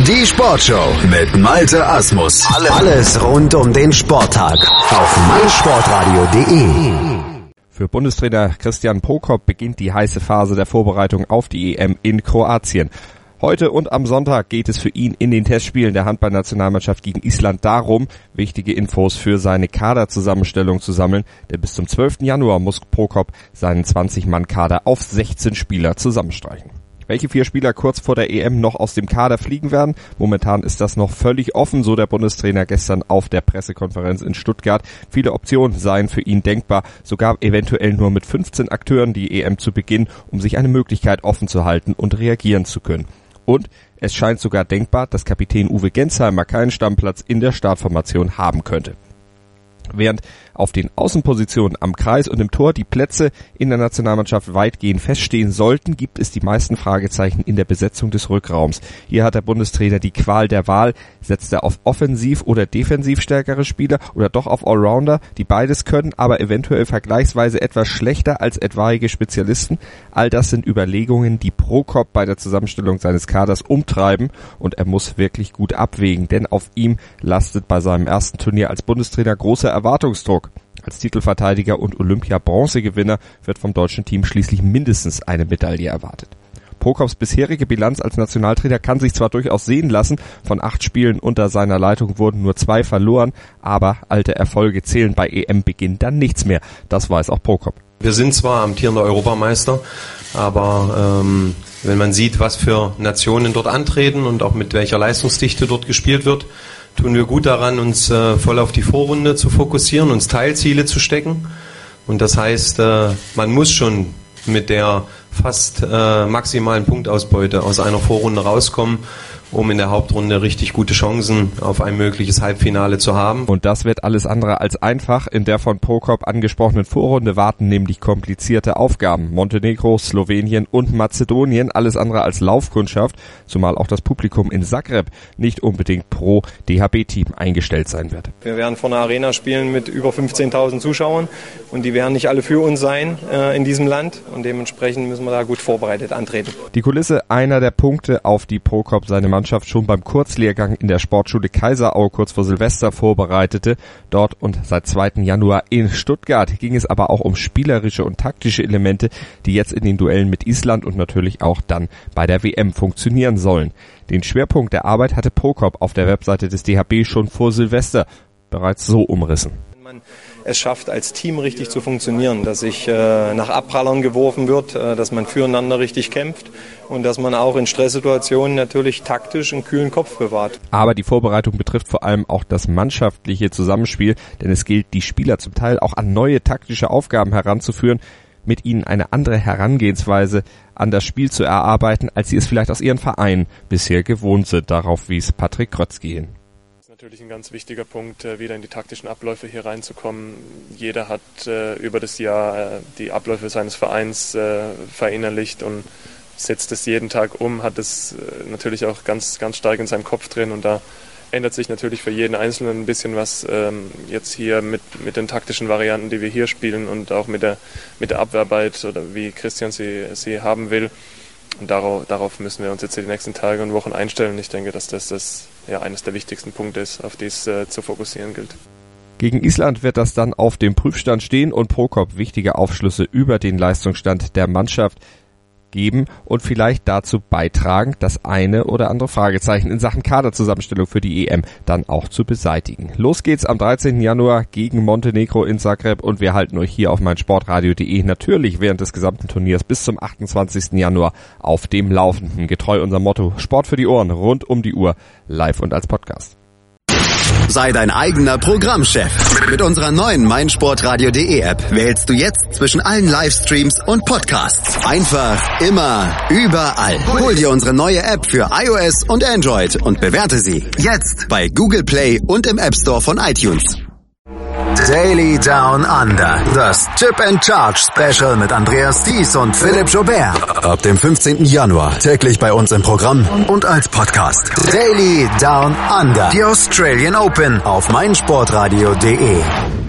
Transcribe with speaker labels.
Speaker 1: Die Sportshow mit Malte Asmus. Alles rund um den Sporttag auf meinsportradio.de.
Speaker 2: Für Bundestrainer Christian Prokop beginnt die heiße Phase der Vorbereitung auf die EM in Kroatien. Heute und am Sonntag geht es für ihn in den Testspielen der Handballnationalmannschaft gegen Island darum, wichtige Infos für seine Kaderzusammenstellung zu sammeln, denn bis zum 12. Januar muss Prokop seinen 20-Mann-Kader auf 16 Spieler zusammenstreichen. Welche 4 Spieler kurz vor der EM noch aus dem Kader fliegen werden? Momentan ist das noch völlig offen, so der Bundestrainer gestern auf der Pressekonferenz in Stuttgart. Viele Optionen seien für ihn denkbar, sogar eventuell nur mit 15 Akteuren die EM zu beginnen, um sich eine Möglichkeit offen zu halten und reagieren zu können. Und es scheint sogar denkbar, dass Kapitän Uwe Gensheimer keinen Stammplatz in der Startformation haben könnte. Während auf den Außenpositionen am Kreis und im Tor die Plätze in der Nationalmannschaft weitgehend feststehen sollten, gibt es die meisten Fragezeichen in der Besetzung des Rückraums. Hier hat der Bundestrainer die Qual der Wahl. Setzt er auf offensiv oder defensiv stärkere Spieler oder doch auf Allrounder, die beides können, aber eventuell vergleichsweise etwas schlechter als etwaige Spezialisten? All das sind Überlegungen, die Prokop bei der Zusammenstellung seines Kaders umtreiben, und er muss wirklich gut abwägen, denn auf ihm lastet bei seinem ersten Turnier als Bundestrainer großer Erwartungsdruck. Als Titelverteidiger und Olympia-Bronzegewinner wird vom deutschen Team schließlich mindestens eine Medaille erwartet. Prokops bisherige Bilanz als Nationaltrainer kann sich zwar durchaus sehen lassen, von 8 Spielen unter seiner Leitung wurden nur 2 verloren, aber alte Erfolge zählen bei EM-Beginn dann nichts mehr. Das weiß auch Prokop.
Speaker 3: Wir sind zwar amtierender Europameister, aber wenn man sieht, was für Nationen dort antreten und auch mit welcher Leistungsdichte dort gespielt wird, tun wir gut daran, uns voll auf die Vorrunde zu fokussieren, uns Teilziele zu stecken. Und das heißt, man muss schon mit der fast maximalen Punktausbeute aus einer Vorrunde rauskommen, um in der Hauptrunde richtig gute Chancen auf ein mögliches Halbfinale zu haben.
Speaker 2: Und das wird alles andere als einfach. In der von Prokop angesprochenen Vorrunde warten nämlich komplizierte Aufgaben. Montenegro, Slowenien und Mazedonien, alles andere als Laufkundschaft, zumal auch das Publikum in Zagreb nicht unbedingt pro DHB-Team eingestellt sein wird.
Speaker 4: Wir werden vor einer Arena spielen mit über 15.000 Zuschauern und die werden nicht alle für uns sein in diesem Land, und dementsprechend müssen wir da gut vorbereitet antreten.
Speaker 2: Die Kulisse einer der Punkte, auf die Prokop seine Mannschaft schon beim Kurzlehrgang in der Sportschule Kaiserau kurz vor Silvester vorbereitete. Dort und seit 2. Januar in Stuttgart ging es aber auch um spielerische und taktische Elemente, die jetzt in den Duellen mit Island und natürlich auch dann bei der WM funktionieren sollen. Den Schwerpunkt der Arbeit hatte Prokop auf der Webseite des DHB schon vor Silvester bereits so umrissen.
Speaker 4: Man es schafft, als Team richtig zu funktionieren, dass sich nach Abprallern geworfen wird, dass man füreinander richtig kämpft und dass man auch in Stresssituationen natürlich taktisch einen kühlen Kopf bewahrt.
Speaker 2: Aber die Vorbereitung betrifft vor allem auch das mannschaftliche Zusammenspiel, denn es gilt, die Spieler zum Teil auch an neue taktische Aufgaben heranzuführen, mit ihnen eine andere Herangehensweise an das Spiel zu erarbeiten, als sie es vielleicht aus ihren Vereinen bisher gewohnt sind. Darauf wies Patrick Krötzky hin.
Speaker 5: Natürlich ein ganz wichtiger Punkt, wieder in die taktischen Abläufe hier reinzukommen. Jeder hat über das Jahr die Abläufe seines Vereins verinnerlicht und setzt es jeden Tag um, hat es natürlich auch ganz, ganz stark in seinem Kopf drin, und da ändert sich natürlich für jeden Einzelnen ein bisschen was jetzt hier mit den taktischen Varianten, die wir hier spielen, und auch mit der Abwehrarbeit oder wie Christian sie haben will. Und darauf müssen wir uns jetzt die nächsten Tage und Wochen einstellen. Ich denke, dass das eines der wichtigsten Punkte ist, auf die es zu fokussieren gilt.
Speaker 2: Gegen Island wird das dann auf dem Prüfstand stehen und Prokop wichtige Aufschlüsse über den Leistungsstand der Mannschaft geben und vielleicht dazu beitragen, das eine oder andere Fragezeichen in Sachen Kaderzusammenstellung für die EM dann auch zu beseitigen. Los geht's am 13. Januar gegen Montenegro in Zagreb, und wir halten euch hier auf meinsportradio.de natürlich während des gesamten Turniers bis zum 28. Januar auf dem Laufenden. Getreu unserem Motto: Sport für die Ohren, rund um die Uhr, live und als Podcast.
Speaker 1: Sei dein eigener Programmchef. Mit unserer neuen meinsportradio.de App wählst du jetzt zwischen allen Livestreams und Podcasts. Einfach, immer, überall. Hol dir unsere neue App für iOS und Android und bewerte sie jetzt bei Google Play und im App Store von iTunes. Daily Down Under. Das Chip and Charge Special mit Andreas Thies und Philipp Joubert. Ab dem 15. Januar täglich bei uns im Programm und als Podcast. Daily Down Under. Die Australian Open auf meinsportradio.de.